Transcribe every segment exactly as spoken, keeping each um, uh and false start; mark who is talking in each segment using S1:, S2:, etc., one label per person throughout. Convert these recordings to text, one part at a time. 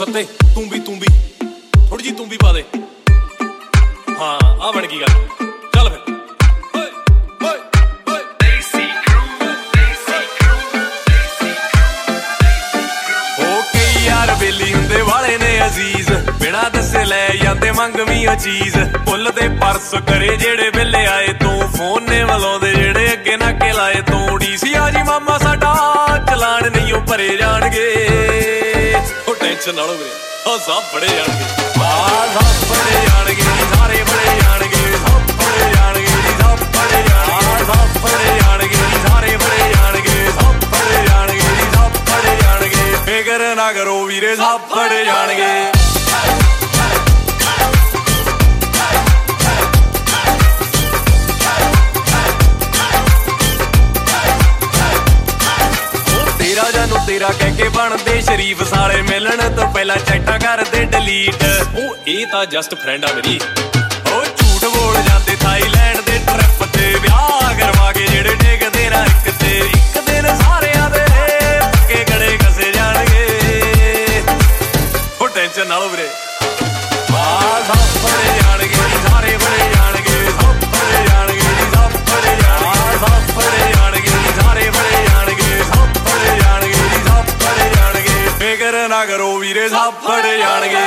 S1: सत्ते तू भी तू भी थोड़ी जी तू भी पा दे। हाँ आ बन गई गल, चल फिर। बेली हुंदे वाले ने अजीज बिना दसे लै जांदे मंगवी ओ चीज भुल दे परस करे जेड़े वेले आए तू फोन ने वलाउंदे जेड़े अगे नाके लाए तू डीसी आ जी मामा साडा चलान नहीं ओ भरे जाणगे ओ टेंशन ना लो वीरे ओ सब बड़े जाणगे आ सब बड़े जाणगे सारे बड़े जाणगे सब बड़े जाणगे सब बड़े जाणगे सब बड़े जाणगे सारे बड़े जाणगे सब बड़े जाणगे सब बड़े जाणगे फिकर ना करो वीरे सब बड़े जाणगे। तेरा जानू तेरा कह के बनदे शरीफ साले मिलन तो पहला चैटा कर दे डिलीट ओ ए तां जस्ट फ्रेंड आ मेरी ओ झूठ बोल जाते थाईलैंड दे ट्रिप ते ब्याह करवा के जेड़े टेकदे ना इक ते इक दिन सारे आदे पक्के गड़े कसे जाणगे ओ टेंशन ना लो वीरे आ सब बड़े जाणगे सारे बड़े जाणगे सब बड़े जाणगे सब बड़े जाणगे सब बड़े जाणगे सारे बड़े जाणगे सब बड़े जाणगे सब बड़े जाणगे फिकर ना करो वीरे सब बड़े जाणगे।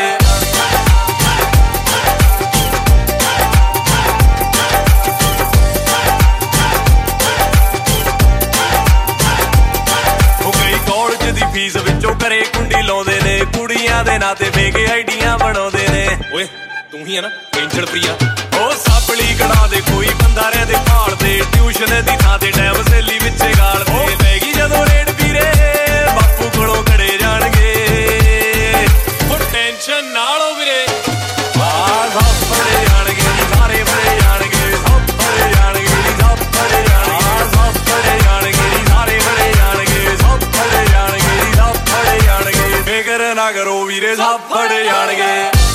S1: फीस विचों घरे कुंडी लाउंदे ने कुड़ियां दे नां ते फेक आईडियां बनाउंदे ने ओए तू ही है ना टेंशन प्रिया ओ सापली कड़ा दे कोई बंदा रहंदे भाल दे ट्यूशन दी थां ते टैम सहेली विच गाल दे पैगी जदों रेड पीरे बापू कोलों खड़े जाणगे ओ टेंशन ना लो वीरे आ सब बड़े जाणगे सारे बड़े जाणगे सब बड़े जाणगे सब बड़े जाणगे सब बड़े जाणगे सारे बड़े जाणगे सब बड़े जाणगे फिकर ना करो वीरे सब बड़े जाणगे।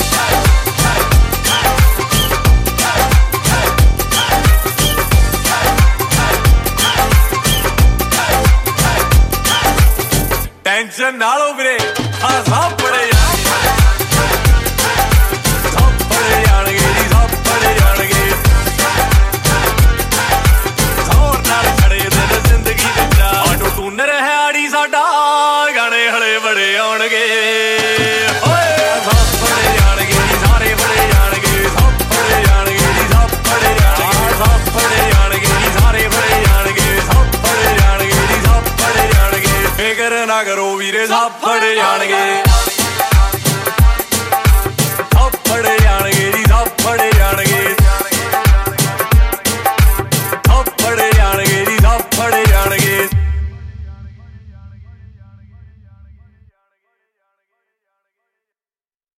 S1: टेंशन ना लो वीरे हाँ सब बड़े जाणगे सब बड़े जाणगे जी सब बड़े जाणगे जोर नाल खड़े दिन जिंदगी दे चा ऑटो टूनर है आड़ी साडा गाने हले बड़े आउणगे ओए सब बड़े जाणगे सारे बड़े जाणगे सब बड़े जाणगे सब बड़े जाणगे सब बड़े जाणगे सारे बड़े जाणगे सब बड़े जाणगे सब बड़े जाणगे फिकर ना करो वीरे सब बड़े जाणगे।